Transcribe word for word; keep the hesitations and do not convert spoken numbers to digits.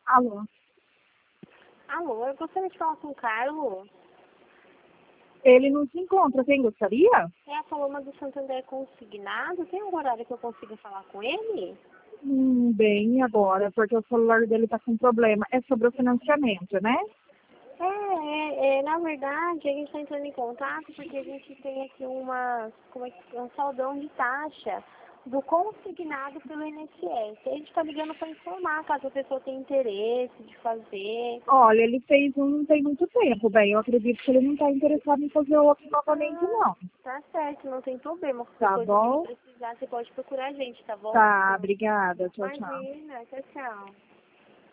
Alô? Alô, eu gostaria de falar com o Carlos. Ele não se encontra, quem gostaria? É a Paloma do Santander Consignado. Tem um horário que eu consiga falar com ele? Hum, bem, agora, porque o celular dele tá com problema. É sobre o financiamento, né? É, é, é, na verdade, a gente está entrando em contato porque a gente tem aqui uma, como é que, um saldão de taxa do consignado pelo I N S S. A gente está ligando para informar, caso a pessoa tenha interesse de fazer. Olha, ele fez um não tem muito tempo, bem. Eu acredito que ele não tá interessado em fazer outro novamente, Ah, não. tá certo, não tem problema. Qualquer Tá coisa que bom? precisar, você pode procurar a gente, tá bom? Tá, obrigada. Tchau, tchau. Imagina, tchau, tchau.